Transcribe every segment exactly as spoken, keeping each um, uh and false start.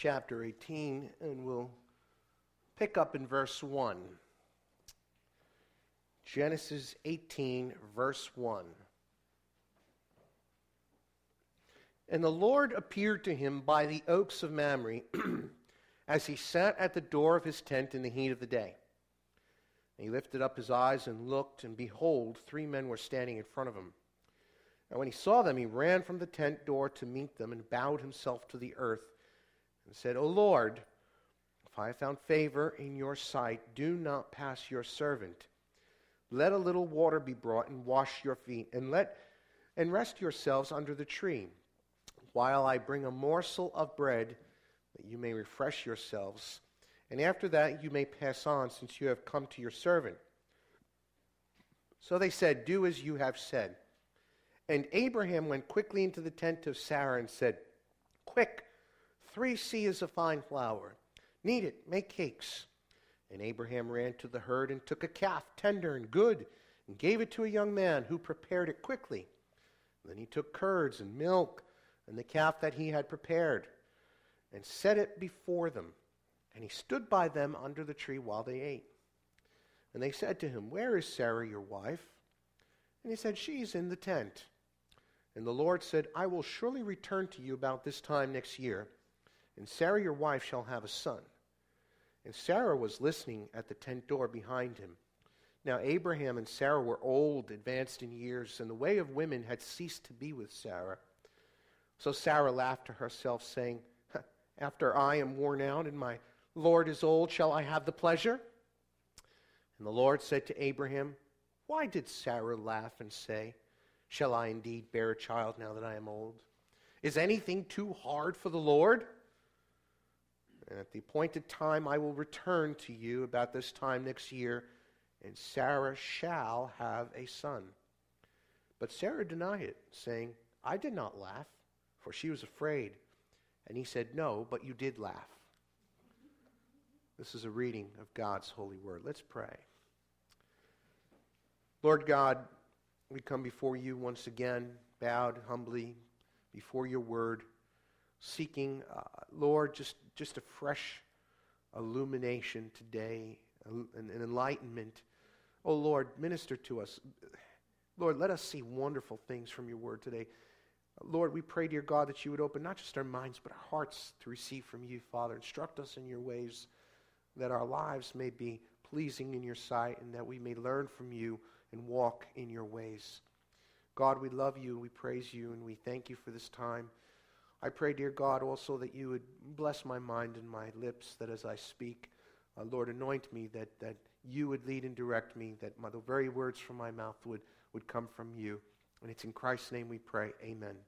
chapter eighteen, and we'll pick up in verse one. Genesis eighteen, verse one. And the Lord appeared to him by the oaks of Mamre, as he sat at the door of his tent in the heat of the day. And he lifted up his eyes and looked, and behold, three men were standing in front of him. And when he saw them, he ran from the tent door to meet them, and bowed himself to the earth, and said, O Lord, if I have found favor in your sight, do not pass your servant. Let a little water be brought, and wash your feet, and let and rest yourselves under the tree, while I bring a morsel of bread, that you may refresh yourselves. And after that you may pass on, since you have come to your servant. So they said, Do as you have said. And Abraham went quickly into the tent of Sarah and said, Quick, three seahs of fine flour. Knead it, make cakes. And Abraham ran to the herd and took a calf, tender and good, and gave it to a young man who prepared it quickly. And then he took curds and milk and the calf that he had prepared, and set it before them. And he stood by them under the tree while they ate. And they said to him, Where is Sarah your wife? And he said, She is in the tent. And the Lord said, I will surely return to you about this time next year, and Sarah your wife shall have a son. And Sarah was listening at the tent door behind him. Now Abraham and Sarah were old, advanced in years, and the way of women had ceased to be with Sarah. So Sarah laughed to herself, saying, After I am worn out and my Lord is old, shall I have the pleasure? And the Lord said to Abraham, Why did Sarah laugh and say, Shall I indeed bear a child now that I am old? Is anything too hard for the Lord? And at the appointed time I will return to you about this time next year, and Sarah shall have a son. But Sarah denied it, saying, I did not laugh, for she was afraid. And he said, No, but you did laugh. This is a reading of God's holy word. Let's pray. Lord God, we come before you once again, bowed humbly before your word, seeking, uh, Lord, just, just a fresh illumination today, an, an enlightenment. Oh, Lord, minister to us. Lord, let us see wonderful things from your word today. Lord, we pray, dear God, that you would open not just our minds, but our hearts to receive from you, Father. Instruct us in your ways, that our lives may be pleasing in your sight, and that we may learn from you and walk in your ways. God, we love you, we praise you, and we thank you for this time. I pray, dear God, also that you would bless my mind and my lips, that as I speak, uh, Lord, anoint me, that, that you would lead and direct me, that my, the very words from my mouth would, would come from you. And it's in Christ's name we pray. Amen.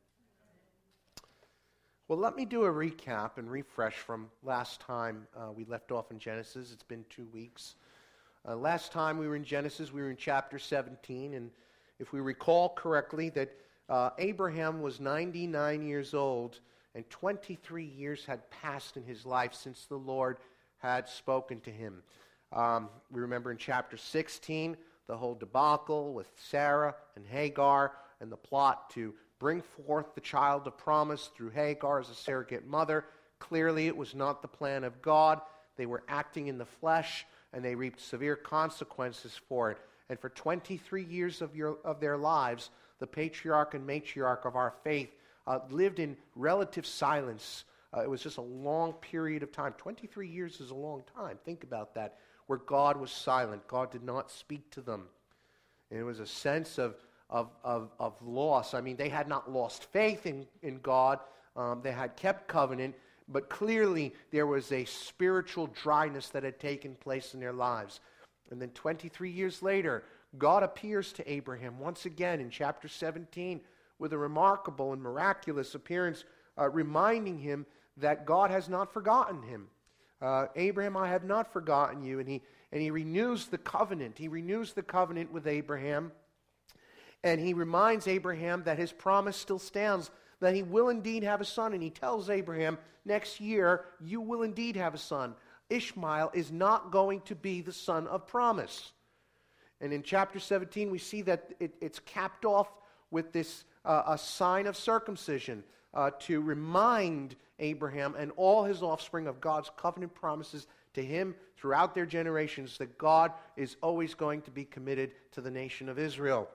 Well, let me do a recap and refresh from last time uh, we left off in Genesis. It's been two weeks. Uh, last time we were in Genesis, we were in chapter seventeen, and if we recall correctly, that uh, Abraham was ninety-nine years old, and twenty-three years had passed in his life since the Lord had spoken to him. Um, we remember in chapter sixteen, the whole debacle with Sarah and Hagar, and the plot to bring forth the child of promise through Hagar as a surrogate mother. Clearly, it was not the plan of God. They were acting in the flesh, and they reaped severe consequences for it. And for twenty-three years of, your, of their lives, the patriarch and matriarch of our faith uh, lived in relative silence. Uh, it was just a long period of time. twenty-three years is a long time. Think about that, where God was silent. God did not speak to them. And it was a sense of, of, of, of loss. I mean, they had not lost faith in, in God. Um, they had kept covenant. But clearly, there was a spiritual dryness that had taken place in their lives. And then twenty-three years later, God appears to Abraham once again in chapter seventeen with a remarkable and miraculous appearance, uh, reminding him that God has not forgotten him. Uh, Abraham, I have not forgotten you. And he, and he renews the covenant. He renews the covenant with Abraham. And he reminds Abraham that his promise still stands, that he will indeed have a son. And he tells Abraham, next year, you will indeed have a son. Ishmael is not going to be the son of promise. And in chapter seventeen, we see that it, it's capped off with this uh, a sign of circumcision uh, to remind Abraham and all his offspring of God's covenant promises to him throughout their generations, that God is always going to be committed to the nation of Israel.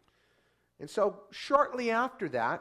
And so shortly after that,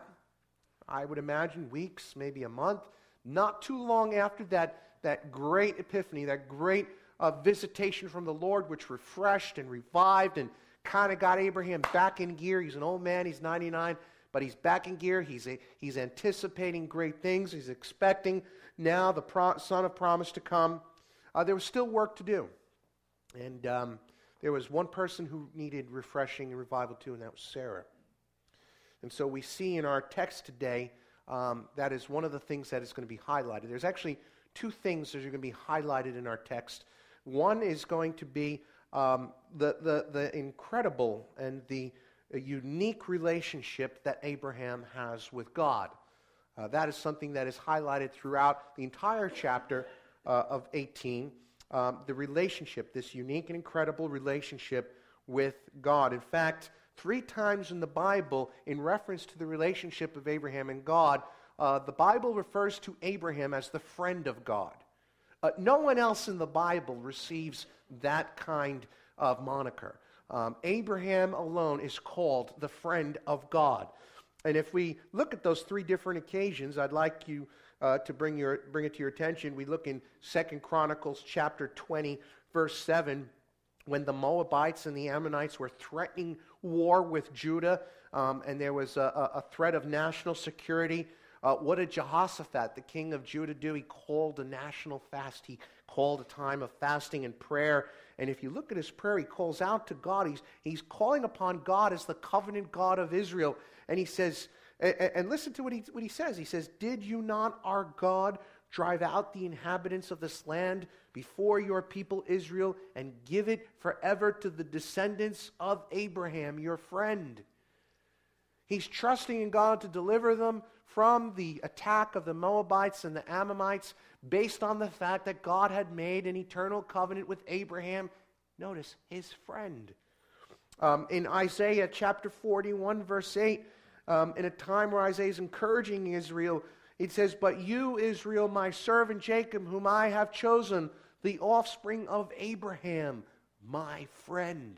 I would imagine weeks, maybe a month, not too long after that, that great epiphany, that great uh, visitation from the Lord, which refreshed and revived and kind of got Abraham back in gear. He's an old man, he's ninety-nine, but he's back in gear. He's, a, he's anticipating great things. He's expecting now the pro- son of promise to come. Uh, there was still work to do. And um, there was one person who needed refreshing and revival too, and that was Sarah. And so we see in our text today, um, that is one of the things that is going to be highlighted. There's actually two things that are going to be highlighted in our text. One is going to be um, the, the, the incredible and the unique relationship that Abraham has with God. Uh, that is something that is highlighted throughout the entire chapter uh, of eighteen. Um, the relationship, this unique and incredible relationship with God. In fact, three times in the Bible, in reference to the relationship of Abraham and God, uh, the Bible refers to Abraham as the friend of God. Uh, no one else in the Bible receives that kind of moniker. Um, Abraham alone is called the friend of God. And if we look at those three different occasions, I'd like you uh, to bring your bring it to your attention. We look in Second Chronicles chapter twenty, verse seven, when the Moabites and the Ammonites were threatening war with Judah, um, and there was a, a threat of national security. Uh, what did Jehoshaphat, the king of Judah, do? He called a national fast. He called a time of fasting and prayer. And if you look at his prayer, he calls out to God. He's, he's calling upon God as the covenant God of Israel. And he says, and, and listen to what he, what he says. He says, "Did you not, our God, drive out the inhabitants of this land before your people Israel and give it forever to the descendants of Abraham, your friend?" He's trusting in God to deliver them from the attack of the Moabites and the Ammonites based on the fact that God had made an eternal covenant with Abraham, notice, his friend. Um, in Isaiah chapter forty-one, verse eight, um, in a time where Isaiah is encouraging Israel, it says, "But you, Israel, my servant Jacob, whom I have chosen, the offspring of Abraham, my friend."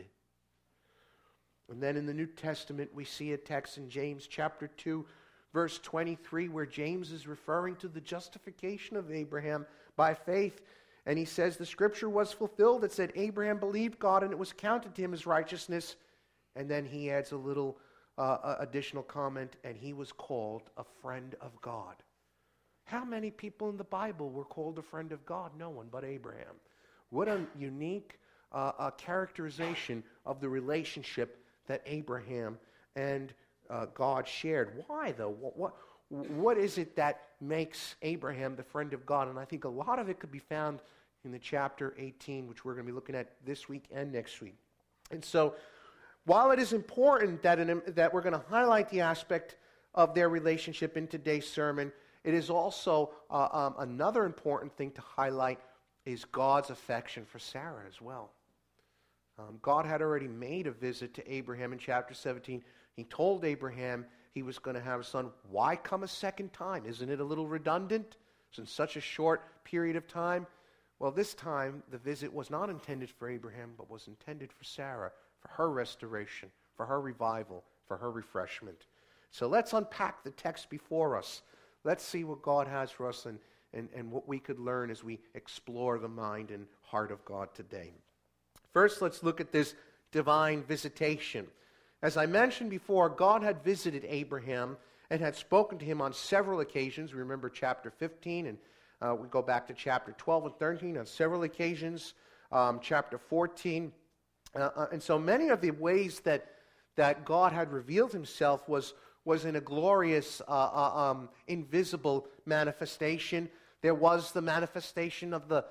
And then in the New Testament, we see a text in James chapter two, verse twenty-three, where James is referring to the justification of Abraham by faith. And he says, the scripture was fulfilled. It said, Abraham believed God and it was counted to him as righteousness. And then he adds a little uh, additional comment, and he was called a friend of God. How many people in the Bible were called a friend of God? No one but Abraham. What a unique uh, uh, characterization of the relationship that Abraham and uh, God shared. Why, though? What, what, what is it that makes Abraham the friend of God? And I think a lot of it could be found in the chapter eighteen, which we're going to be looking at this week and next week. And so, while it is important that, in, that we're going to highlight the aspect of their relationship in today's sermon, it is also uh, um, another important thing to highlight is God's affection for Sarah as well. Um, God had already made a visit to Abraham in chapter seventeen. He told Abraham he was going to have a son. Why come a second time? Isn't it a little redundant? It's in such a short period of time. Well, this time the visit was not intended for Abraham, but was intended for Sarah, for her restoration, for her revival, for her refreshment. So let's unpack the text before us. Let's see what God has for us and, and, and what we could learn as we explore the mind and heart of God today. First, let's look at this divine visitation. As I mentioned before, God had visited Abraham and had spoken to him on several occasions. We remember chapter fifteen, and uh, we go back to chapter twelve and thirteen on several occasions, um, chapter fourteen. Uh, uh, and so many of the ways that, that God had revealed himself was, was in a glorious, uh, uh, um, invisible manifestation. There was the manifestation of the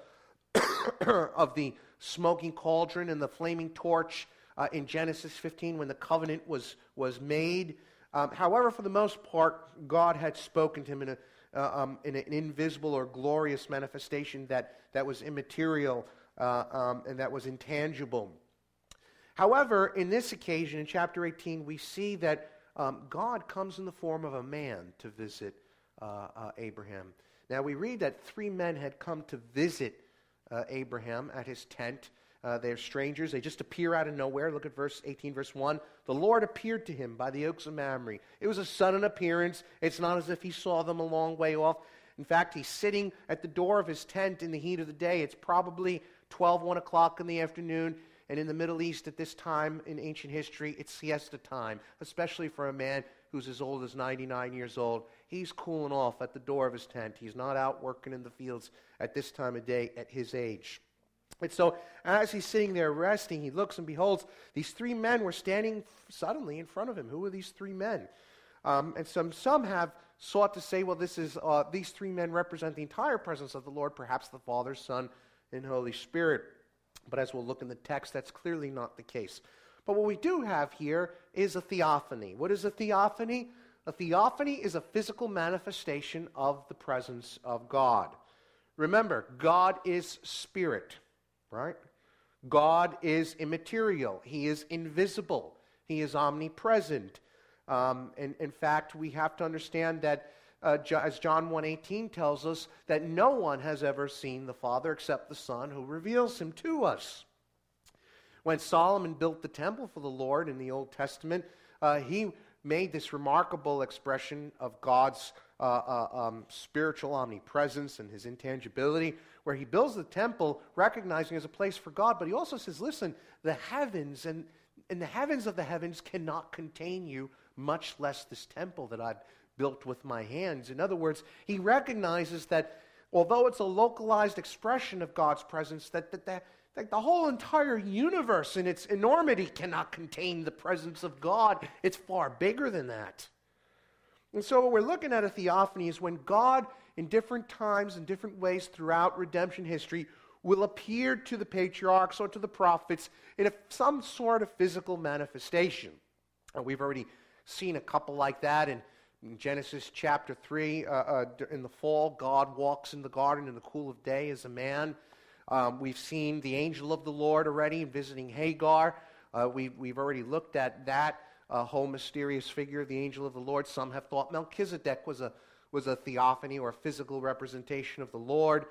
of the smoking cauldron and the flaming torch uh, in Genesis fifteen when the covenant was, was made. Um, however, for the most part, God had spoken to him in, a, uh, um, in an invisible or glorious manifestation that, that was immaterial uh, um, and that was intangible. However, in this occasion, in chapter eighteen, we see that um, God comes in the form of a man to visit uh, uh, Abraham. Now we read that three men had come to visit uh, Abraham at his tent. Uh, they're strangers. They just appear out of nowhere. Look at verse eighteen, verse one. The Lord appeared to him by the oaks of Mamre. It was a sudden appearance. It's not as if he saw them a long way off. In fact, he's sitting at the door of his tent in the heat of the day. It's probably twelve, one o'clock in the afternoon. And in the Middle East at this time in ancient history, it's siesta time, especially for a man who's as old as ninety-nine years old. He's cooling off at the door of his tent. He's not out working in the fields at this time of day at his age. And so as he's sitting there resting, he looks and beholds, these three men were standing suddenly in front of him. Who are these three men? Um, and some, some have sought to say, well, this is uh, these three men represent the entire presence of the Lord, perhaps the Father, Son, and Holy Spirit. But as we'll look in the text, that's clearly not the case. But what we do have here is a theophany. What is a theophany? A theophany is a physical manifestation of the presence of God. Remember, God is spirit, right? God is immaterial. He is invisible. He is omnipresent. Um, and in fact, we have to understand that, uh, as John one eighteen tells us, that no one has ever seen the Father except the Son, who reveals him to us. When Solomon built the temple for the Lord in the Old Testament, uh, he made this remarkable expression of God's uh, uh, um, spiritual omnipresence and his intangibility, where he builds the temple recognizing it as a place for God, but he also says, listen, the heavens and, and the heavens of the heavens cannot contain you, much less this temple that I've built with my hands. In other words, he recognizes that although it's a localized expression of God's presence, that, that, that, that the whole entire universe in its enormity cannot contain the presence of God. It's far bigger than that. And so what we're looking at a theophany is when God, in different times and different ways throughout redemption history, will appear to the patriarchs or to the prophets in a, some sort of physical manifestation. And we've already seen a couple like that in, in Genesis chapter three. Uh, uh, in the fall, God walks in the garden in the cool of day as a man. Um, we've seen the angel of the Lord already visiting Hagar. Uh, we, we've already looked at that uh, whole mysterious figure, the angel of the Lord. Some have thought Melchizedek was a, was a theophany or a physical representation of the Lord.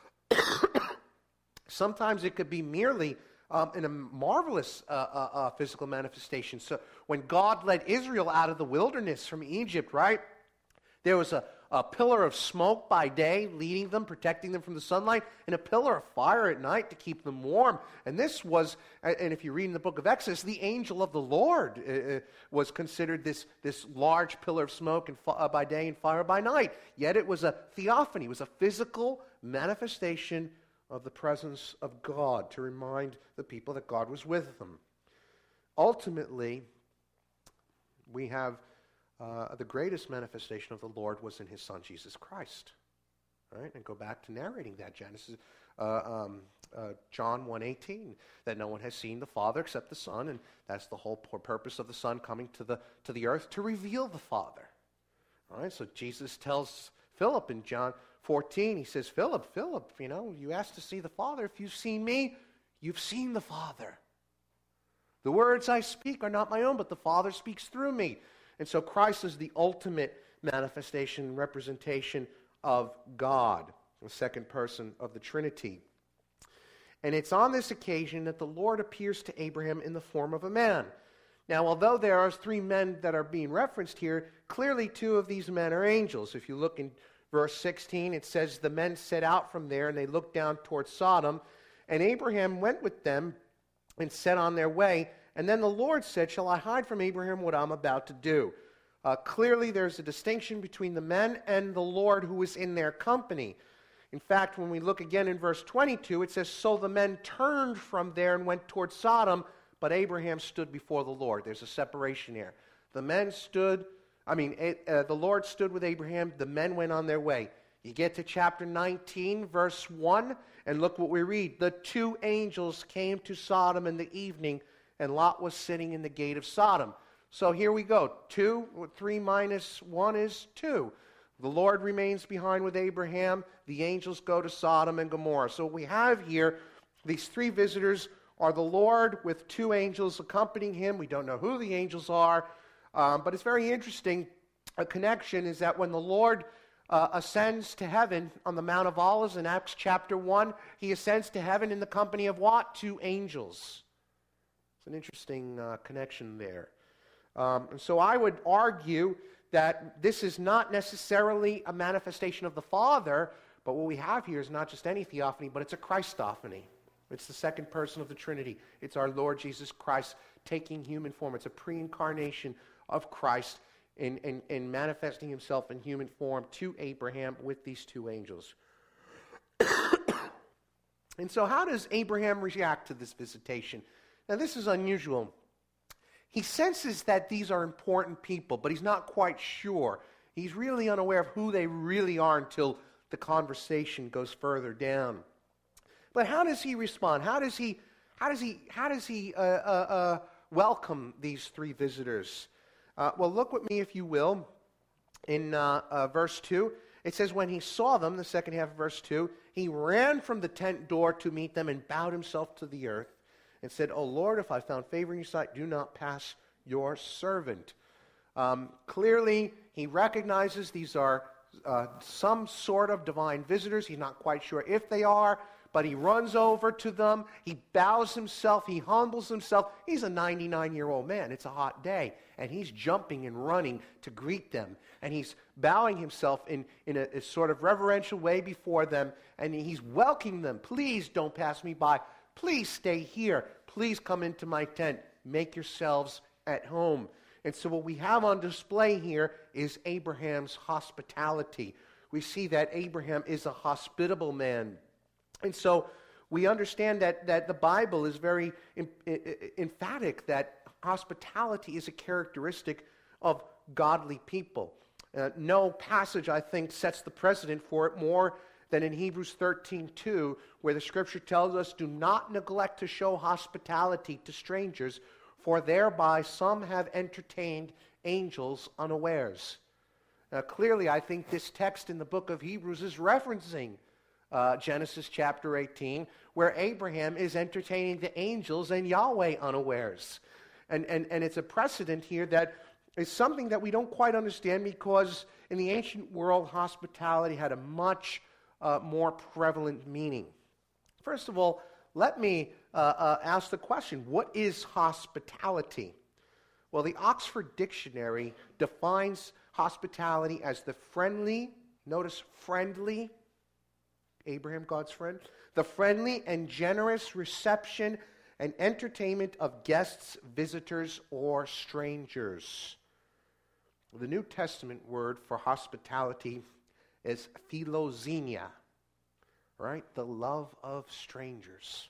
Sometimes it could be merely um, in a marvelous uh, uh, uh, physical manifestation. So when God led Israel out of the wilderness from Egypt, right, there was a, a pillar of smoke by day leading them, protecting them from the sunlight, and a pillar of fire at night to keep them warm. And this was, and if you read in the book of Exodus, the angel of the Lord uh, was considered this, this large pillar of smoke and uh, by day and fire by night. Yet it was a theophany, it was a physical manifestation of the presence of God to remind the people that God was with them. Ultimately, we have uh, the greatest manifestation of the Lord was in his Son, Jesus Christ. All right, and go back to narrating that, Genesis, uh, um, uh, John one eighteen, that no one has seen the Father except the Son, and that's the whole purpose of the Son coming to the, to the earth, to reveal the Father. All right, so Jesus tells Philip in John fourteen, he says, Philip, Philip, you know, you asked to see the Father. If you've seen me, you've seen the Father. The words I speak are not my own, but the Father speaks through me. And so Christ is the ultimate manifestation, representation of God, the second person of the Trinity. And it's on this occasion that the Lord appears to Abraham in the form of a man. Now, although there are three men that are being referenced here, clearly two of these men are angels. If you look in verse sixteen, it says, the men set out from there, and they looked down towards Sodom, and Abraham went with them and set on their way. And then the Lord said, shall I hide from Abraham what I'm about to do? Uh, clearly, there's a distinction between the men and the Lord who is in their company. In fact, when we look again in verse twenty-two, it says, so the men turned from there and went towards Sodom, but Abraham stood before the Lord. There's a separation here. The men stood I mean, it, uh, the Lord stood with Abraham. The men went on their way. You get to chapter nineteen, verse one, and look what we read. The two angels came to Sodom in the evening, and Lot was sitting in the gate of Sodom. So here we go. Two, three minus one is two. The Lord remains behind with Abraham. The angels go to Sodom and Gomorrah. So what we have here, these three visitors are the Lord with two angels accompanying him. We don't know who the angels are. Um, but it's very interesting. A connection is that when the Lord uh, ascends to heaven on the Mount of Olives in Acts chapter one. He ascends to heaven in the company of what? Two angels. It's an interesting uh, connection there. Um, and so I would argue that this is not necessarily a manifestation of the Father, but what we have here is not just any theophany, but it's a Christophany. It's the second person of the Trinity. It's our Lord Jesus Christ taking human form. It's a pre-incarnation of Christ in, in, in manifesting himself in human form to Abraham with these two angels. And so how does Abraham react to this visitation? Now this is unusual. He senses that these are important people, but he's not quite sure. He's really unaware of who they really are until the conversation goes further down. But how does he respond? How does he, how does he, how does he uh, uh, uh, welcome these three visitors? Uh, well, look with me, if you will, in uh, uh, verse two. It says, when he saw them, the second half of verse two, he ran from the tent door to meet them and bowed himself to the earth and said, O Lord, if I found favor in your sight, do not pass your servant. Um, clearly, he recognizes these are uh, some sort of divine visitors. He's not quite sure if they are, but he runs over to them. He bows himself. He humbles himself. He's a ninety-nine-year-old man. It's a hot day, and he's jumping and running to greet them. And he's bowing himself in, in a, a sort of reverential way before them, and he's welcoming them. Please don't pass me by. Please stay here. Please come into my tent. Make yourselves at home. And so what we have on display here is Abraham's hospitality. We see that Abraham is a hospitable man. And so we understand that, that the Bible is very em- emphatic that hospitality is a characteristic of godly people. Uh, no passage, I think, sets the precedent for it more than in Hebrews thirteen two, where the Scripture tells us, do not neglect to show hospitality to strangers, for thereby some have entertained angels unawares. Now, clearly, I think this text in the book of Hebrews is referencing uh, Genesis chapter eighteen, where Abraham is entertaining the angels and Yahweh unawares. And, and, and it's a precedent here that is something that we don't quite understand, because in the ancient world, hospitality had a much uh, more prevalent meaning. First of all, let me uh, uh, ask the question, what is hospitality? Well, the Oxford Dictionary defines hospitality as the friendly, notice friendly, Abraham, God's friend, the friendly and generous reception and entertainment of guests, visitors, or strangers. The New Testament word for hospitality is philoxenia, right? The love of strangers.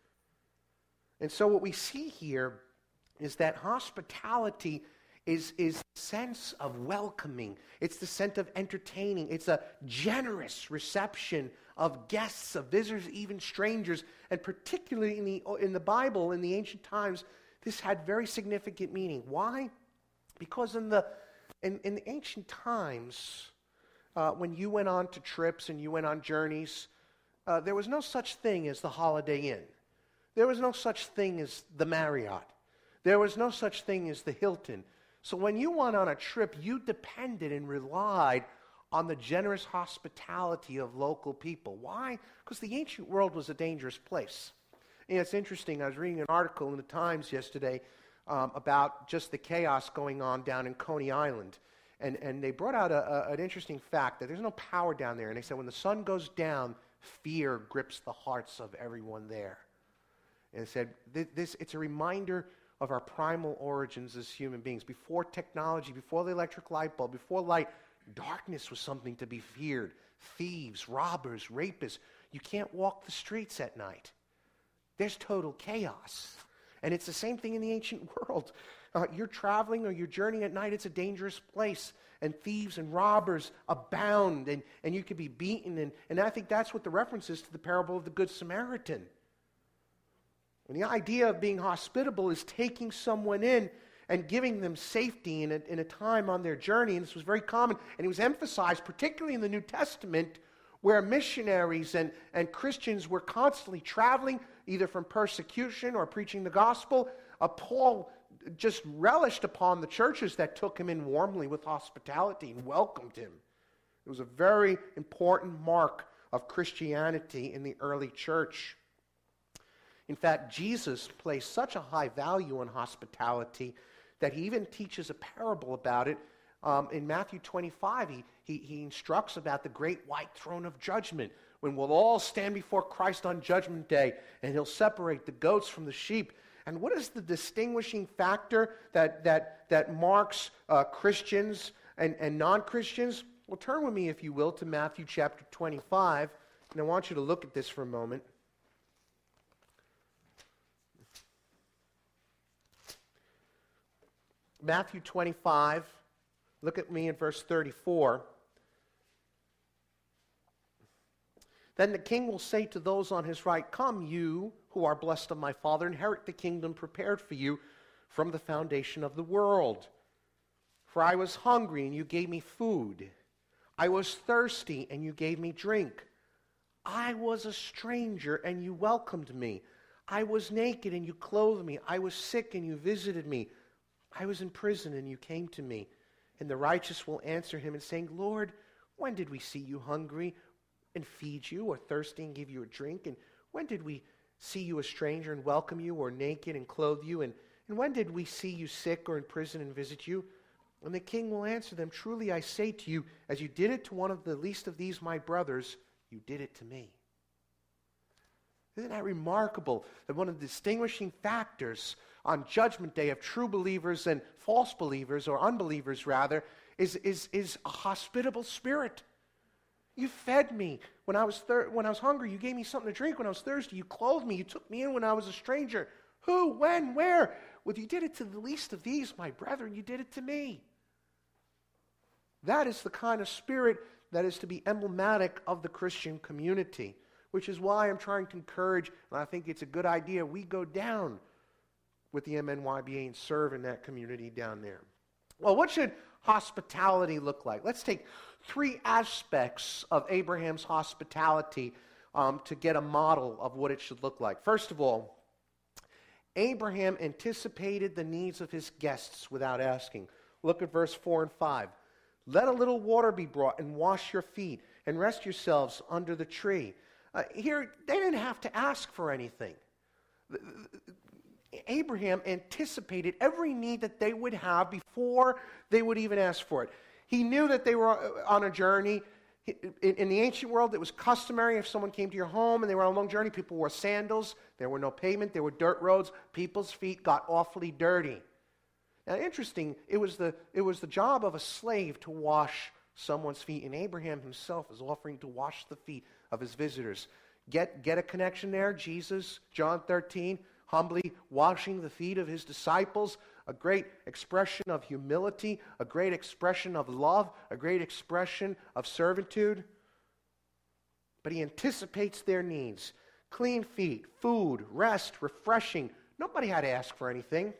And so what we see here is that hospitality is, is the sense of welcoming. It's the sense of entertaining. It's a generous reception of guests, of visitors, even strangers. And particularly in the, in the Bible, in the ancient times, this had very significant meaning. Why? Because in the, in, in the ancient times, uh, when you went on to trips and you went on journeys, uh, there was no such thing as the Holiday Inn. There was no such thing as the Marriott. There was no such thing as the Hilton. So when you went on a trip, you depended and relied on the generous hospitality of local people. Why? Because the ancient world was a dangerous place. And it's interesting, I was reading an article in the Times yesterday um, about just the chaos going on down in Coney Island. And, and they brought out a, a, an interesting fact that there's no power down there. And they said when the sun goes down, fear grips the hearts of everyone there. And it said, this, it's a reminder of our primal origins as human beings. Before technology, before the electric light bulb, before light, darkness was something to be feared. Thieves, robbers, rapists. You can't walk the streets at night. There's total chaos. And it's the same thing in the ancient world. Uh, you're traveling or you're journeying at night, it's a dangerous place. And thieves and robbers abound, and, and you could be beaten. And, and I think that's what the reference is to the parable of the Good Samaritan. And the idea of being hospitable is taking someone in and giving them safety in a, in a time on their journey. And this was very common. And it was emphasized, particularly in the New Testament, where missionaries and, and Christians were constantly traveling, either from persecution or preaching the gospel. Uh, Paul just relished upon the churches that took him in warmly with hospitality and welcomed him. It was a very important mark of Christianity in the early church. In fact, Jesus placed such a high value on hospitality that he even teaches a parable about it. Um, in Matthew twenty-five, he, he, he instructs about the great white throne of judgment, when we'll all stand before Christ on Judgment Day, and he'll separate the goats from the sheep. And what is the distinguishing factor that, that, that marks uh, Christians and, and non-Christians? Well, turn with me, if you will, to Matthew chapter twenty-five, and I want you to look at this for a moment. Matthew twenty-five, look at me in verse thirty-four. Then the king will say to those on his right, "Come, you who are blessed of my Father, inherit the kingdom prepared for you from the foundation of the world. For I was hungry, and you gave me food. I was thirsty, and you gave me drink. I was a stranger, and you welcomed me. I was naked, and you clothed me. I was sick, and you visited me. I was in prison, and you came to me." And the righteous will answer him and saying, "Lord, when did we see you hungry and feed you, or thirsty and give you a drink? And when did we see you a stranger and welcome you, or naked and clothe you? And, and when did we see you sick or in prison and visit you?" And the king will answer them, "Truly I say to you, as you did it to one of the least of these my brothers, you did it to me." Isn't that remarkable? That one of the distinguishing factors on Judgment Day of true believers and false believers, or unbelievers rather, is, is, is a hospitable spirit. You fed me when I was thir- when I was hungry. You gave me something to drink when I was thirsty. You clothed me. You took me in when I was a stranger. Who, when, where? Well, you did it to the least of these, my brethren. You did it to me. That is the kind of spirit that is to be emblematic of the Christian community, which is why I'm trying to encourage, and I think it's a good idea, we go down with the M N Y B A and serve in that community down there. Well, what should hospitality look like? Let's take three aspects of Abraham's hospitality um, to get a model of what it should look like. First of all, Abraham anticipated the needs of his guests without asking. Look at verse four and five. "Let a little water be brought, and wash your feet, and rest yourselves under the tree." Uh, here, they didn't have to ask for anything. Abraham anticipated every need that they would have before they would even ask for it. He knew that they were on a journey. In the ancient world, it was customary if someone came to your home and they were on a long journey, people wore sandals. There were no pavement. There were dirt roads. People's feet got awfully dirty. Now, interesting, it was the, it was the job of a slave to wash someone's feet, and Abraham himself is offering to wash the feet of his visitors. Get, get a connection there? Jesus, John thirteen, humbly washing the feet of his disciples, a great expression of humility, a great expression of love, a great expression of servitude. But he anticipates their needs. Clean feet, food, rest, refreshing. Nobody had to ask for anything.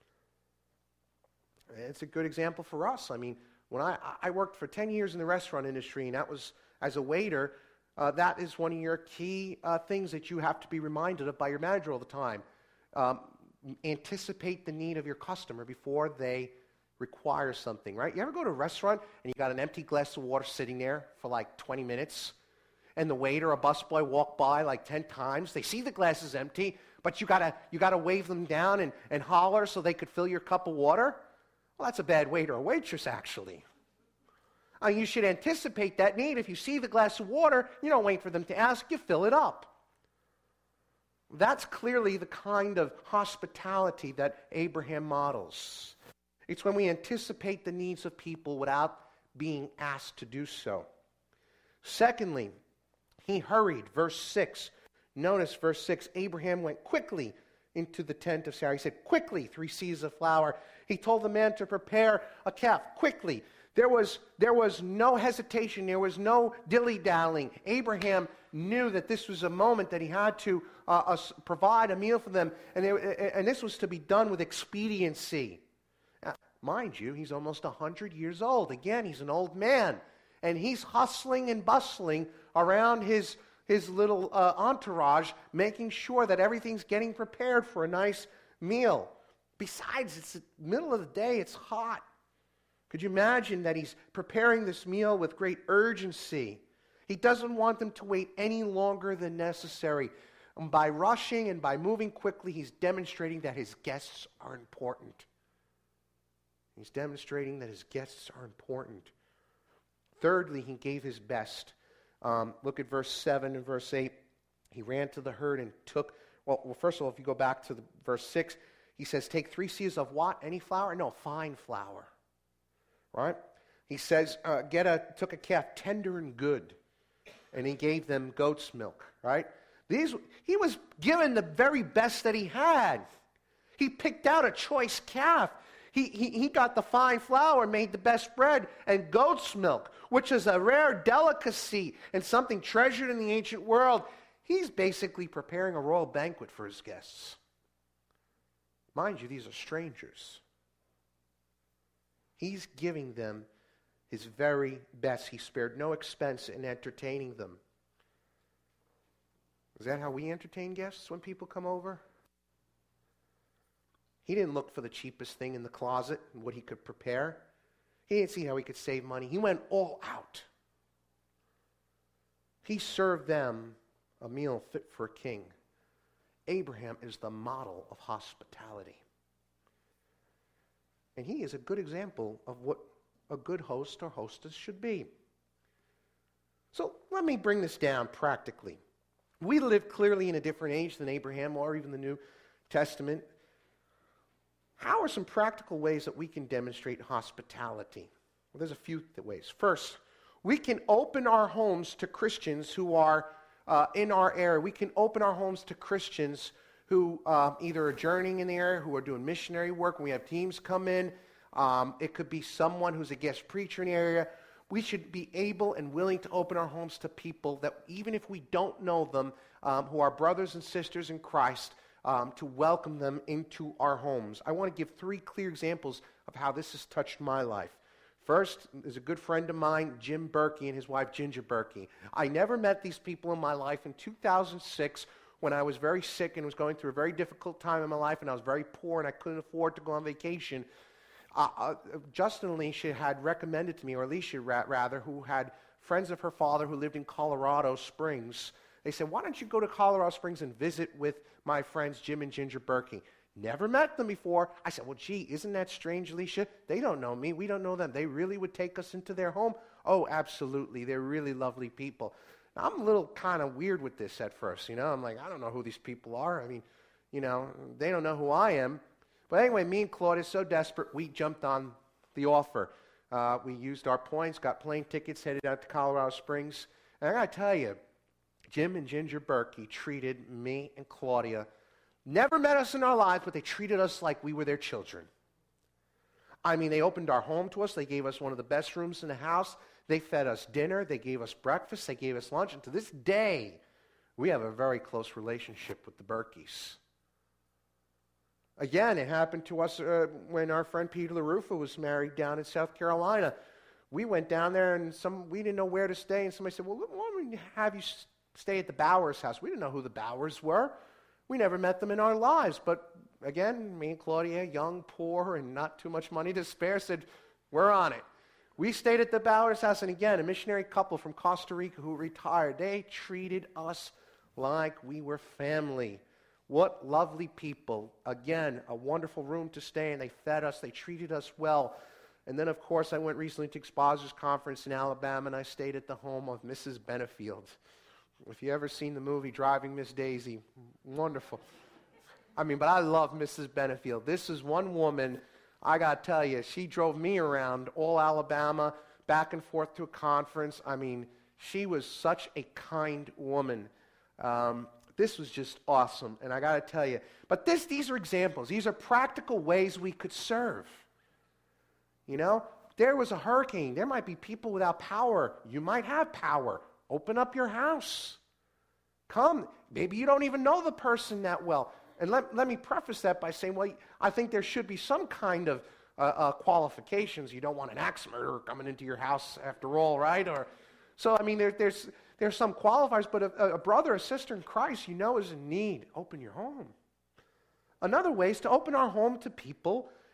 It's a good example for us. I mean, when I, I worked for ten years in the restaurant industry, and that was as a waiter, uh, that is one of your key uh, things that you have to be reminded of by your manager all the time. Um, anticipate the need of your customer before they require something, right? You ever go to a restaurant and you got an empty glass of water sitting there for like twenty minutes, and the waiter or busboy walk by like ten times? They see the glass is empty, but you gotta you gotta wave them down and, and holler so they could fill your cup of water? Well, that's a bad waiter or waitress, actually. Uh, you should anticipate that need. If you see the glass of water, you don't wait for them to ask, you fill it up. That's clearly the kind of hospitality that Abraham models. It's when we anticipate the needs of people without being asked to do so. Secondly, he hurried. Verse six. Notice verse six. Abraham went quickly into the tent of Sarah. He said, "Quickly, three seahs of flour." He told the man to prepare a calf. Quickly. There was, there was no hesitation. There was no dilly-dallying. Abraham knew that this was a moment that he had to uh, uh, provide a meal for them, and, they, and this was to be done with expediency. Now, mind you, he's almost one hundred years old. Again, he's an old man, and he's hustling and bustling around his, his little uh, entourage, making sure that everything's getting prepared for a nice meal. Besides, it's the middle of the day, it's hot. Could you imagine that he's preparing this meal with great urgency? He doesn't want them to wait any longer than necessary. And by rushing and by moving quickly, he's demonstrating that his guests are important. He's demonstrating that his guests are important. Thirdly, he gave his best. Um, look at verse seven and verse eight. He ran to the herd and took, well, well first of all, if you go back to the, verse six, he says, take three seahs of what? Any flour? No, fine flour. Right? He says, uh, get a, took a calf tender and good, and he gave them goat's milk. Right? These, he was given the very best that he had. He picked out a choice calf. He, he, he got the fine flour, made the best bread, and goat's milk, which is a rare delicacy and something treasured in the ancient world. He's basically preparing a royal banquet for his guests. Mind you, these are strangers. He's giving them his very best. He spared no expense in entertaining them. Is that how we entertain guests when people come over? He didn't look for the cheapest thing in the closet and what he could prepare. He didn't see how he could save money. He went all out. He served them a meal fit for a king. Abraham is the model of hospitality. And he is a good example of what a good host or hostess should be. So let me bring this down practically. We live clearly in a different age than Abraham or even the New Testament. How are some practical ways that we can demonstrate hospitality? Well, there's a few ways. First, we can open our homes to Christians who are uh, in our area. We can open our homes to Christians who uh, either are journeying in the area, who are doing missionary work. When we have teams come in, um, it could be someone who's a guest preacher in the area. We should be able and willing to open our homes to people that, even if we don't know them, um, who are brothers and sisters in Christ, Um, to welcome them into our homes. I want to give three clear examples of how this has touched my life. First, there's a good friend of mine, Jim Berkey, and his wife, Ginger Berkey. I never met these people in my life. In two thousand six, when I was very sick and was going through a very difficult time in my life, and I was very poor and I couldn't afford to go on vacation, uh, uh, Justin and Alicia had recommended to me, or Alicia ra- rather, who had friends of her father who lived in Colorado Springs. They said, why don't you go to Colorado Springs and visit with my friends Jim and Ginger Berkey? Never met them before. I said, well, gee, isn't that strange, Alicia? They don't know me. We don't know them. They really would take us into their home? Oh, absolutely. They're really lovely people. Now, I'm a little kind of weird with this at first, you know. I'm like, I don't know who these people are. I mean, you know, they don't know who I am. But anyway, me and Claudia, so desperate, we jumped on the offer. Uh, we used our points, got plane tickets, headed out to Colorado Springs. And I got to tell you, Jim and Ginger Berkey treated me and Claudia, never met us in our lives, but they treated us like we were their children. I mean, they opened our home to us. They gave us one of the best rooms in the house. They fed us dinner. They gave us breakfast. They gave us lunch. And to this day, we have a very close relationship with the Berkeys. Again, it happened to us uh, when our friend Peter LaRufa was married down in South Carolina. We went down there, and some we didn't know where to stay. And somebody said, well, why don't we have you stay at the Bowers house? We didn't know who the Bowers were. We never met them in our lives. But again, me and Claudia, young, poor, and not too much money to spare, said, we're on it. We stayed at the Bowers house, and again, a missionary couple from Costa Rica who retired. They treated us like we were family. What lovely people. Again, a wonderful room to stay in. They fed us. They treated us well. And then, of course, I went recently to Expositors Conference in Alabama, and I stayed at the home of Missus Benefield. If you ever seen the movie Driving Miss Daisy, wonderful. I mean, but I love Missus Benefield. This is one woman, I got to tell you, she drove me around all Alabama, back and forth to a conference. I mean, she was such a kind woman. Um, this was just awesome, and I got to tell you. But this, these are examples. These are practical ways we could serve. You know, there was a hurricane. There might be people without power. You might have power. Open up your house. Come. Maybe you don't even know the person that well. And let, let me preface that by saying, well, I think there should be some kind of uh, uh, qualifications. You don't want an axe murderer coming into your house after all, right? Or, so, I mean, there, there's, there's some qualifiers, but a, a brother or sister in Christ you know is in need. Open your home. Another way is to open our home to people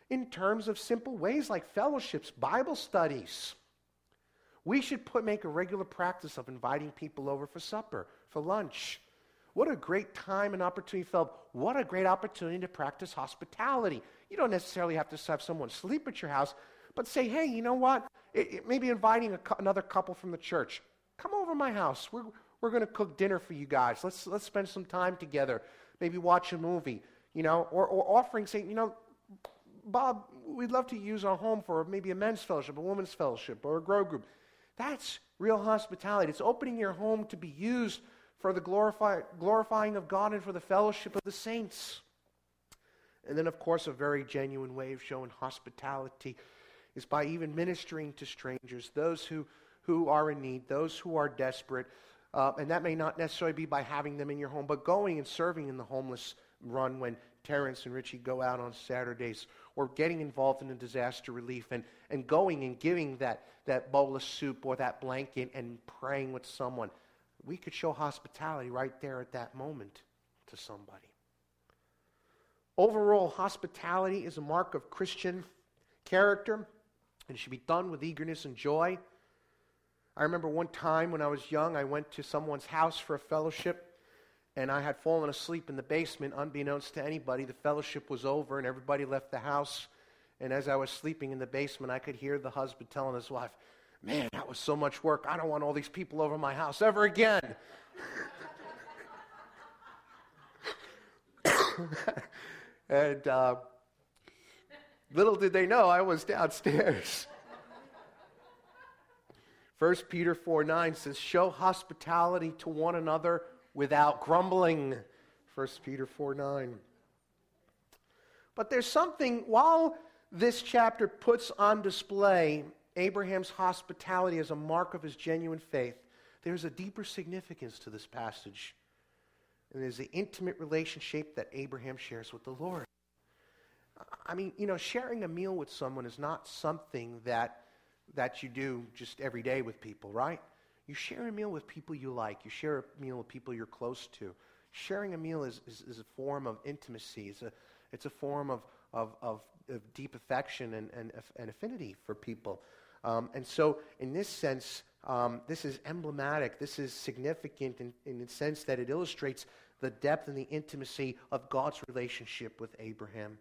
in terms of simple ways like fellowships, Bible studies. We should put, make a regular practice of inviting people over for supper, for lunch. What a great time and opportunity, Philip. What a great opportunity to practice hospitality. You don't necessarily have to have someone sleep at your house, but say, hey, you know what? It, it, maybe inviting a, another couple from the church. Come over to my house. We're, we're going to cook dinner for you guys. Let's, let's spend some time together. Maybe watch a movie, you know, or, or offering, saying, you know, Bob, we'd love to use our home for maybe a men's fellowship, a women's fellowship, or a grow group. That's real hospitality. It's opening your home to be used for the glorify, glorifying of God and for the fellowship of the saints. And then, of course, a very genuine way of showing hospitality is by even ministering to strangers, those who, who are in need, those who are desperate. Uh, and that may not necessarily be by having them in your home, but going and serving in the homeless run when Terrence and Richie go out on Saturdays, or getting involved in a disaster relief and, and going and giving that, that bowl of soup or that blanket and praying with someone. We could show hospitality right there at that moment to somebody. Overall, hospitality is a mark of Christian character, and it should be done with eagerness and joy. I remember one time when I was young, I went to someone's house for a fellowship, and I had fallen asleep in the basement, unbeknownst to anybody. The fellowship was over, and everybody left the house. And as I was sleeping in the basement, I could hear the husband telling his wife, man, that was so much work. I don't want all these people over my house ever again. and uh, little did they know I was downstairs. First Peter four nine says, show hospitality to one another without grumbling. First Peter four nine. But there's something, while this chapter puts on display Abraham's hospitality as a mark of his genuine faith, there's a deeper significance to this passage. And there's the intimate relationship that Abraham shares with the Lord. I mean, you know, sharing a meal with someone is not something that, that you do just every day with people, right? You share a meal with people you like. You share a meal with people you're close to. Sharing a meal is, is, is a form of intimacy. It's a, it's a form of, of, of, of deep affection and, and, and affinity for people. Um, and so, in this sense, um, this is emblematic. This is significant in, in the sense that it illustrates the depth and the intimacy of God's relationship with Abraham.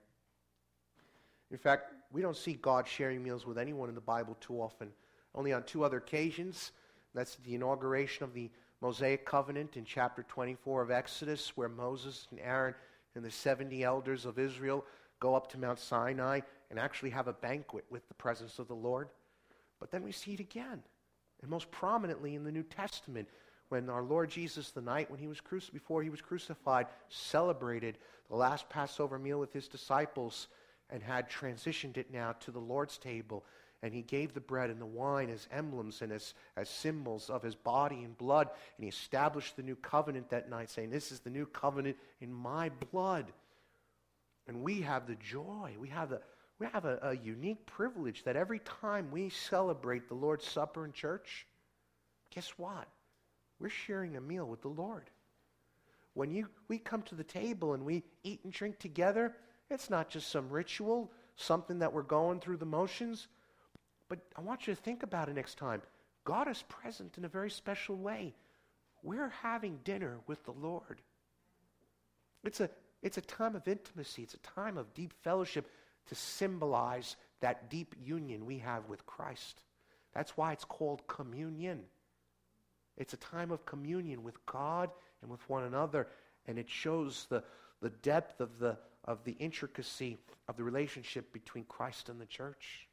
In fact, we don't see God sharing meals with anyone in the Bible too often. Only on two other occasions. That's the inauguration of the Mosaic covenant in chapter twenty-four of Exodus, where Moses and Aaron and the seventy elders of Israel go up to Mount Sinai and actually have a banquet with the presence of the Lord. But then we see it again, and most prominently in the New Testament, when our Lord Jesus, the night when he was cruci- before he was crucified, celebrated the last Passover meal with his disciples and had transitioned it now to the Lord's table. And he gave the bread and the wine as emblems and as, as symbols of his body and blood. And he established the new covenant that night, saying, this is the new covenant in my blood. And we have the joy, we have, the, we have a, a unique privilege that every time we celebrate the Lord's Supper in church, guess what? We're sharing a meal with the Lord. When you we come to the table and we eat and drink together, it's not just some ritual, something that we're going through the motions. But I want you to think about it next time. God is present in a very special way. We're having dinner with the Lord. It's a, it's a time of intimacy. It's a time of deep fellowship to symbolize that deep union we have with Christ. That's why it's called communion. It's a time of communion with God and with one another, and it shows the, the depth of the, of the intricacy of the relationship between Christ and the church.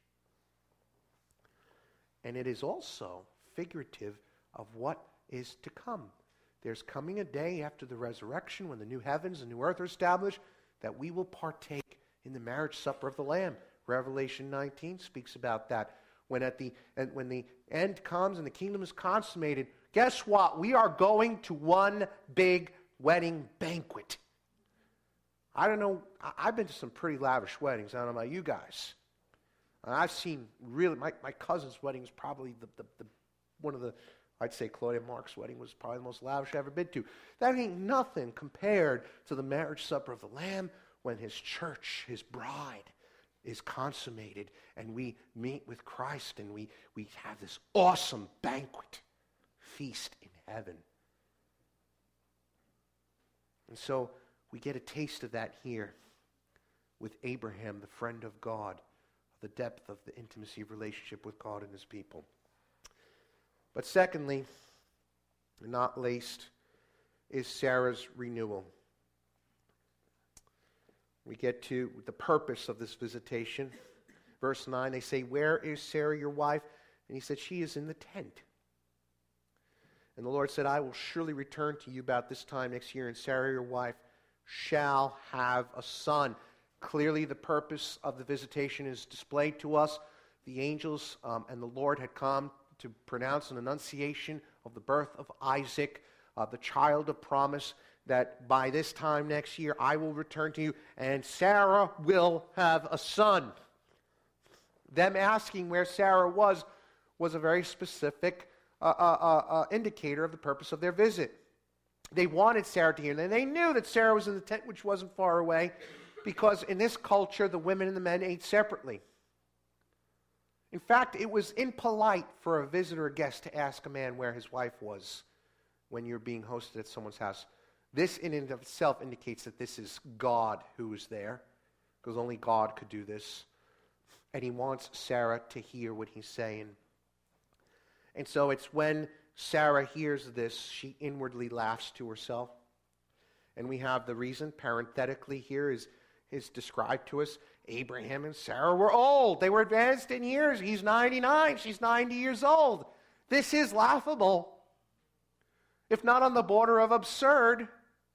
And it is also figurative of what is to come. There's coming a day after the resurrection when the new heavens and new earth are established that we will partake in the marriage supper of the Lamb. Revelation nineteen speaks about that. When at the and when the end comes and the kingdom is consummated, guess what? We are going to one big wedding banquet. I don't know. I've been to some pretty lavish weddings. I don't know about you guys. I've seen really, my, my cousin's wedding is probably the, the, the one of the, I'd say Claudia Mark's wedding was probably the most lavish I've ever been to. That ain't nothing compared to the marriage supper of the Lamb when his church, his bride, is consummated and we meet with Christ and we, we have this awesome banquet feast in heaven. And so we get a taste of that here with Abraham, the friend of God, the depth of the intimacy of relationship with God and his people. But secondly, not least, is Sarah's renewal. We get to the purpose of this visitation. Verse nine, they say, "Where is Sarah, your wife?" And he said, "She is in the tent." And the Lord said, "I will surely return to you about this time next year, and Sarah, your wife, shall have a son." Clearly, the purpose of the visitation is displayed to us. The angels um, and the Lord had come to pronounce an annunciation of the birth of Isaac, uh, the child of promise, that by this time next year I will return to you, and Sarah will have a son. Them asking where Sarah was was a very specific uh, uh, uh, uh, indicator of the purpose of their visit. They wanted Sarah to hear, and they knew that Sarah was in the tent, which wasn't far away, because in this culture, the women and the men ate separately. In fact, it was impolite for a visitor or guest to ask a man where his wife was when you're being hosted at someone's house. This in and of itself indicates that this is God who is there, because only God could do this. And he wants Sarah to hear what he's saying. And so it's when Sarah hears this, she inwardly laughs to herself. And we have the reason, parenthetically here, is, is described to us. Abraham and Sarah were old. They were advanced in years. He's ninety-nine. She's ninety years old. This is laughable, if not on the border of absurd.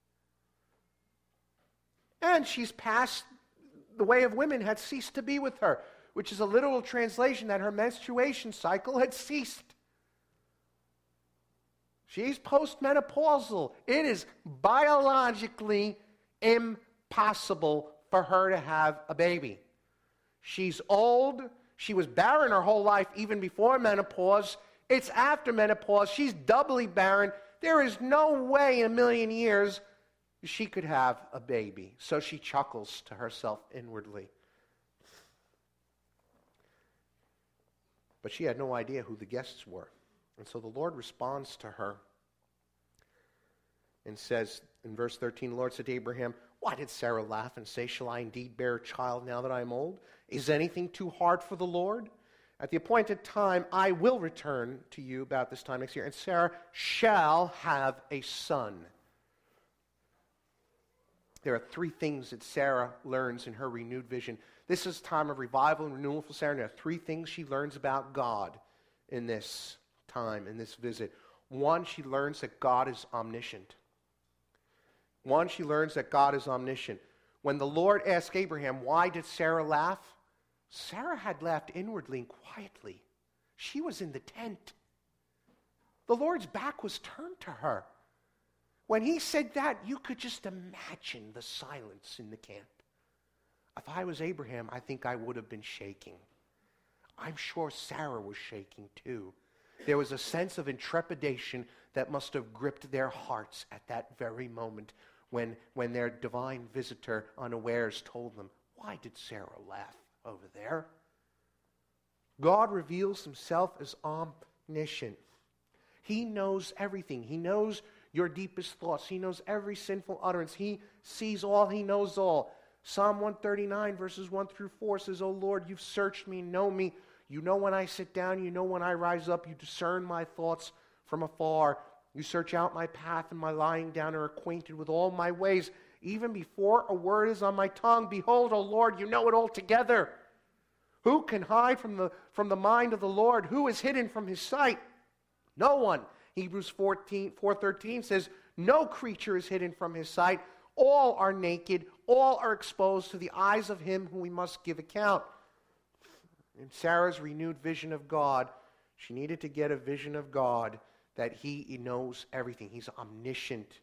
And she's past, the way of women had ceased to be with her, which is a literal translation that her menstruation cycle had ceased. She's postmenopausal. It is biologically impossible for her to have a baby. She's old. She was barren her whole life, even before menopause. It's after menopause. She's doubly barren. There is no way in a million years she could have a baby. So she chuckles to herself inwardly. But she had no idea who the guests were. And so the Lord responds to her and says in verse thirteen, the Lord said to Abraham, "Why did Sarah laugh and say, 'Shall I indeed bear a child now that I am old? Is anything too hard for the Lord? At the appointed time I will return to you about this time next year, and Sarah shall have a son.'" There are three things that Sarah learns in her renewed vision. This is a time of revival and renewal for Sarah. There are three things she learns about God in this time, in this visit. One, she learns that God is omniscient. One, she learns that God is omniscient. When the Lord asked Abraham, "Why did Sarah laugh?" Sarah had laughed inwardly and quietly. She was in the tent. The Lord's back was turned to her. When he said that, you could just imagine the silence in the camp. If I was Abraham, I think I would have been shaking. I'm sure Sarah was shaking too. There was a sense of intrepidation that must have gripped their hearts at that very moment when, when their divine visitor unawares told them, "Why did Sarah laugh over there?" God reveals himself as omniscient. He knows everything. He knows your deepest thoughts. He knows every sinful utterance. He sees all. He knows all. Psalm one thirty-nine, verses one through four says, "O Lord, you've searched me, know me. You know when I sit down. You know when I rise up. You discern my thoughts from afar. You search out my path and my lying down, are acquainted with all my ways. Even before a word is on my tongue, behold, O Lord, you know it altogether. Who can hide from the, from the mind of the Lord? Who is hidden from his sight? No one." Hebrews fourteen, four thirteen says, "No creature is hidden from his sight. All are naked. All are exposed to the eyes of him whom we must give account." In Sarah's renewed vision of God, she needed to get a vision of God that he, he knows everything. He's omniscient.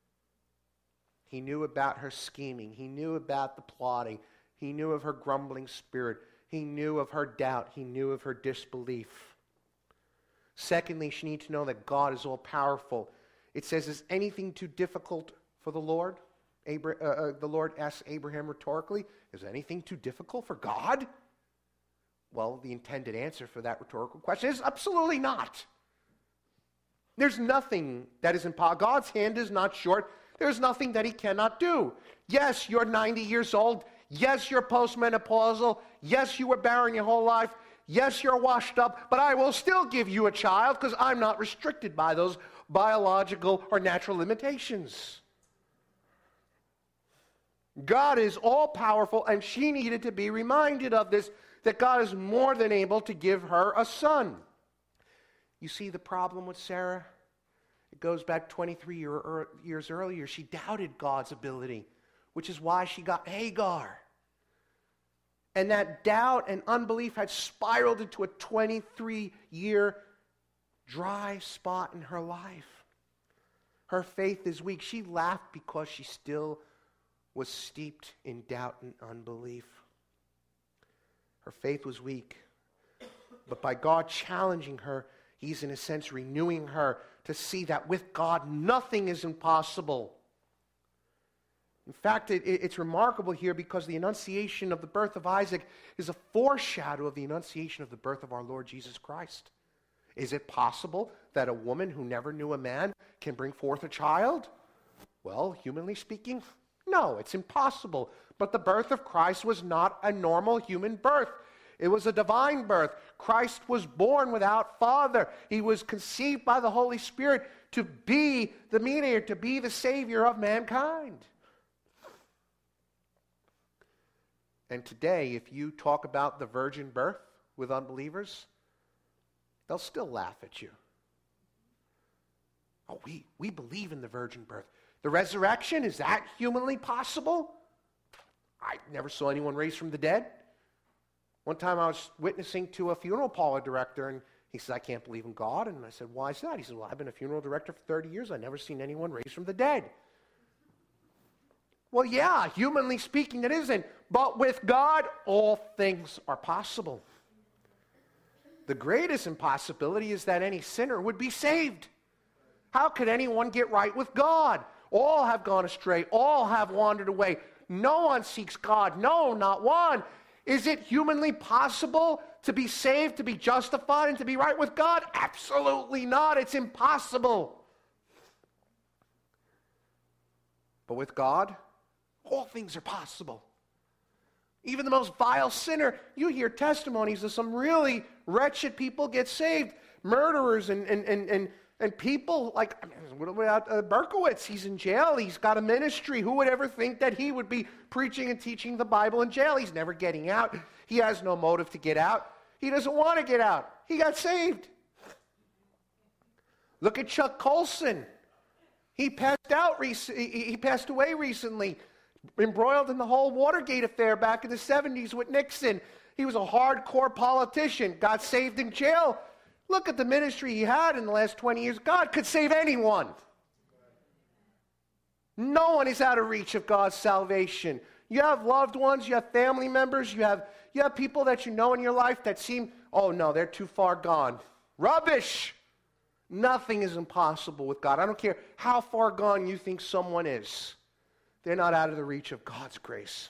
He knew about her scheming. He knew about the plotting. He knew of her grumbling spirit. He knew of her doubt. He knew of her disbelief. Secondly, she needs to know that God is all-powerful. It says, "Is anything too difficult for the Lord?" Abra- uh, uh, the Lord asks Abraham rhetorically, is anything too difficult for God? Well, the intended answer for that rhetorical question is absolutely not. There's nothing that is impossible. God's hand is not short. There's nothing that he cannot do. Yes, you're ninety years old. Yes, you're postmenopausal. Yes, you were barren your whole life. Yes, you're washed up. But I will still give you a child because I'm not restricted by those biological or natural limitations. God is all-powerful, and she needed to be reminded of this, that God is more than able to give her a son. You see the problem with Sarah? It goes back twenty-three year, er, years earlier. She doubted God's ability, which is why she got Hagar. And that doubt and unbelief had spiraled into a twenty-three year dry spot in her life. Her faith is weak. She laughed because she still was steeped in doubt and unbelief. Her faith was weak. But by God challenging her, he's in a sense renewing her to see that with God nothing is impossible. In fact, it, it, it's remarkable here because the annunciation of the birth of Isaac is a foreshadow of the annunciation of the birth of our Lord Jesus Christ. Is it possible that a woman who never knew a man can bring forth a child? Well, humanly speaking, no, it's impossible. But the birth of Christ was not a normal human birth. It was a divine birth. Christ was born without father. He was conceived by the Holy Spirit to be the mediator, to be the Savior of mankind. And today, if you talk about the virgin birth with unbelievers, they'll still laugh at you. Oh, we, we believe in the virgin birth. The resurrection, is that humanly possible? I never saw anyone raised from the dead. One time I was witnessing to a funeral parlor director, and he said, I can't believe in God. And I said, why is that? He said, well, I've been a funeral director for thirty years. I've never seen anyone raised from the dead. Well, yeah, humanly speaking, it isn't. But with God, all things are possible. The greatest impossibility is that any sinner would be saved. How could anyone get right with God? All have gone astray. All have wandered away. No one seeks God. No, not one. Is it humanly possible to be saved, to be justified, and to be right with God? Absolutely not. It's impossible. But with God, all things are possible. Even the most vile sinner, you hear testimonies of some really wretched people get saved. Murderers and, and, and, and, and people like, I mean, what about uh, Berkowitz? He's in jail. He's got a ministry. Who would ever think that he would be preaching and teaching the Bible in jail? He's never getting out. He has no motive to get out. He doesn't want to get out. He got saved. Look at Chuck Colson. He passed out. Rec- he passed away recently, embroiled in the whole Watergate affair back in the seventies with Nixon. He was a hardcore politician, got saved in jail. Look at the ministry he had in the last twenty years. God could save anyone. No one is out of reach of God's salvation. You have loved ones, you have family members, you have, you have people that you know in your life that seem, oh no, they're too far gone. Rubbish! Nothing is impossible with God. I don't care how far gone you think someone is. They're not out of the reach of God's grace.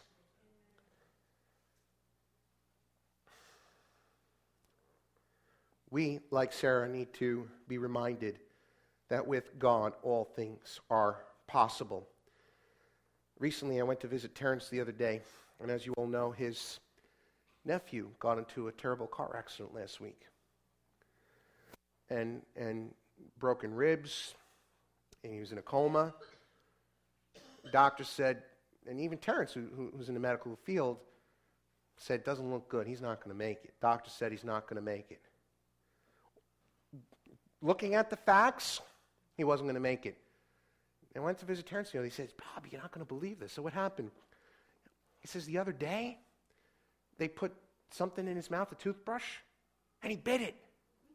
We, like Sarah, need to be reminded that with God, all things are possible. Recently, I went to visit Terrence the other day, and as you all know, his nephew got into a terrible car accident last week. And, and broken ribs, and he was in a coma. The doctor said, and even Terrence, who, who's in the medical field, said, doesn't look good. He's not going to make it. Doctor said he's not going to make it. Looking at the facts, he wasn't going to make it. I went to visit Terrence, you know, he says, Bob, you're not going to believe this. So what happened? He says, the other day, they put something in his mouth, a toothbrush, and he bit it.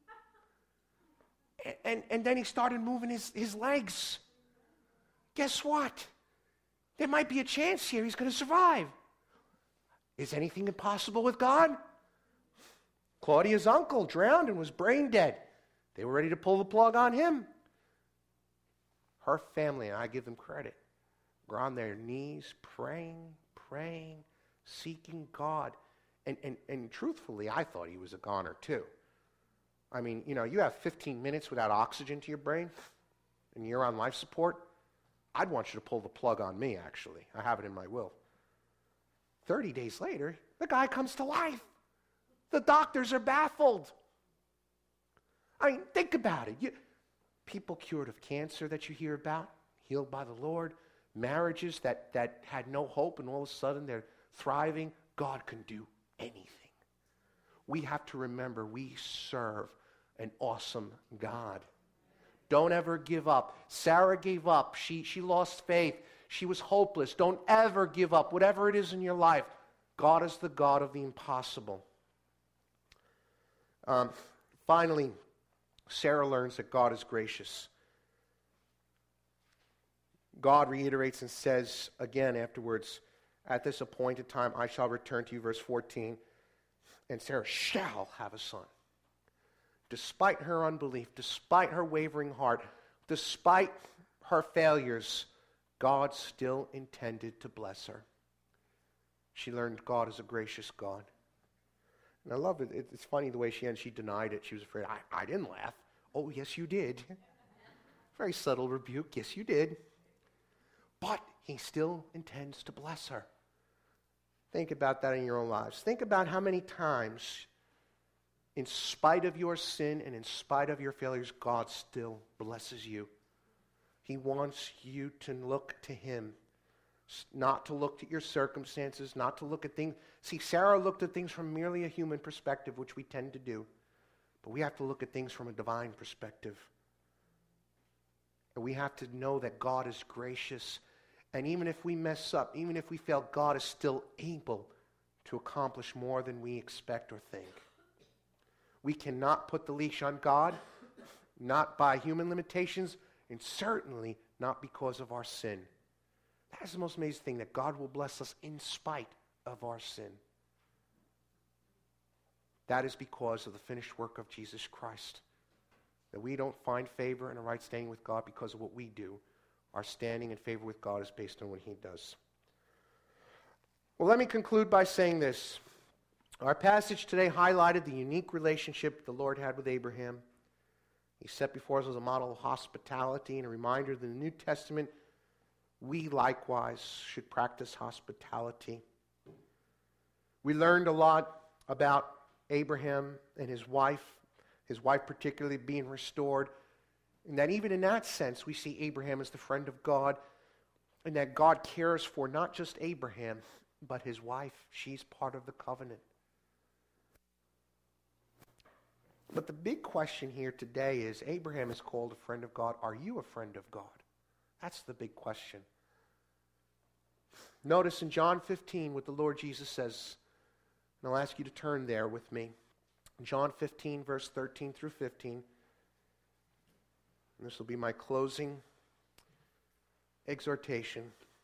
And, and then he started moving his, his legs. Guess what? There might be a chance here he's going to survive. Is anything impossible with God? Claudia's uncle drowned and was brain dead. They were ready to pull the plug on him. Her family, and I give them credit, were on their knees praying, praying, seeking God. And, and, and truthfully, I thought he was a goner too. I mean, you know, you have fifteen minutes without oxygen to your brain, and you're on life support. I'd want you to pull the plug on me, actually. I have it in my will. thirty days later, the guy comes to life. The doctors are baffled. I mean, think about it. You, people cured of cancer that you hear about, healed by the Lord, marriages that, that had no hope, and all of a sudden they're thriving. God can do anything. We have to remember we serve an awesome God. Don't ever give up. Sarah gave up. She, she lost faith. She was hopeless. Don't ever give up. Whatever it is in your life, God is the God of the impossible. Um, finally, Sarah learns that God is gracious. God reiterates and says again afterwards, at this appointed time I shall return to you, verse fourteen, and Sarah shall have a son. Despite her unbelief, despite her wavering heart, despite her failures, God still intended to bless her. She learned God is a gracious God. And I love it. It's funny the way she ends. She denied it. She was afraid. I, I didn't laugh. Oh, yes, you did. Very subtle rebuke. Yes, you did. But he still intends to bless her. Think about that in your own lives. Think about how many times, in spite of your sin and in spite of your failures, God still blesses you. He wants you to look to him, not to look at your circumstances, not to look at things. See, Sarah looked at things from merely a human perspective, which we tend to do. But we have to look at things from a divine perspective. And we have to know that God is gracious. And even if we mess up, even if we fail, God is still able to accomplish more than we expect or think. We cannot put the leash on God, not by human limitations, and certainly not because of our sin. That is the most amazing thing, that God will bless us in spite of our sin. That is because of the finished work of Jesus Christ. That we don't find favor and a right standing with God because of what we do. Our standing in favor with God is based on what he does. Well, let me conclude by saying this. Our passage today highlighted the unique relationship the Lord had with Abraham. He set before us as a model of hospitality and a reminder that in the New Testament, we likewise should practice hospitality. We learned a lot about Abraham and his wife, his wife particularly being restored, and that even in that sense, we see Abraham as the friend of God, and that God cares for not just Abraham, but his wife. She's part of the covenant. But the big question here today is, Abraham is called a friend of God. Are you a friend of God? That's the big question. Notice in John fifteen what the Lord Jesus says. And I'll ask you to turn there with me. John fifteen, verse thirteen through fifteen. And this will be my closing exhortation.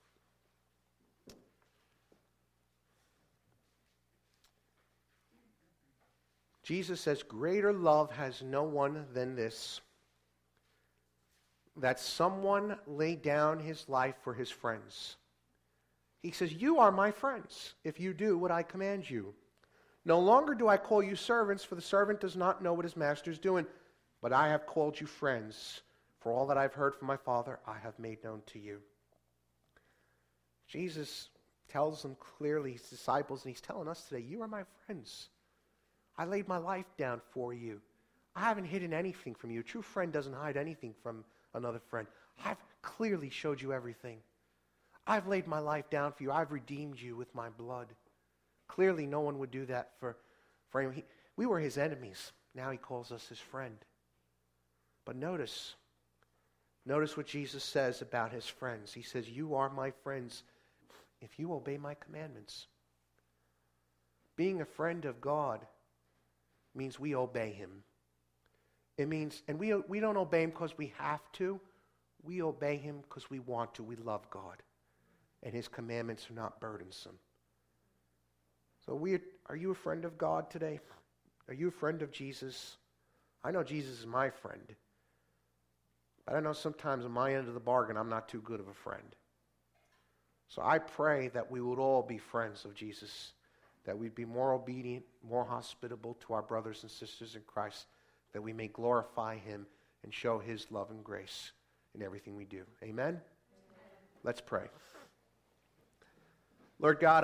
Jesus says, greater love has no one than this, that someone lay down his life for his friends. He says, you are my friends if you do what I command you. No longer do I call you servants, for the servant does not know what his master is doing, but I have called you friends. For all that I've heard from my Father, I have made known to you. Jesus tells them clearly, his disciples, and he's telling us today, you are my friends. I laid my life down for you. I haven't hidden anything from you. A true friend doesn't hide anything from another friend. I've clearly showed you everything. I've laid my life down for you. I've redeemed you with my blood. Clearly, no one would do that for, for him. He, we were his enemies. Now he calls us his friend. But notice, notice what Jesus says about his friends. He says, you are my friends if you obey my commandments. Being a friend of God means we obey him. It means, and we, we don't obey him because we have to. We obey him because we want to. We love God. And his commandments are not burdensome. So we, are you a friend of God today? Are you a friend of Jesus? I know Jesus is my friend. But I know sometimes on my end of the bargain, I'm not too good of a friend. So I pray that we would all be friends of Jesus, that we'd be more obedient, more hospitable to our brothers and sisters in Christ, that we may glorify him and show his love and grace in everything we do. Amen? Amen. Let's pray. Lord God,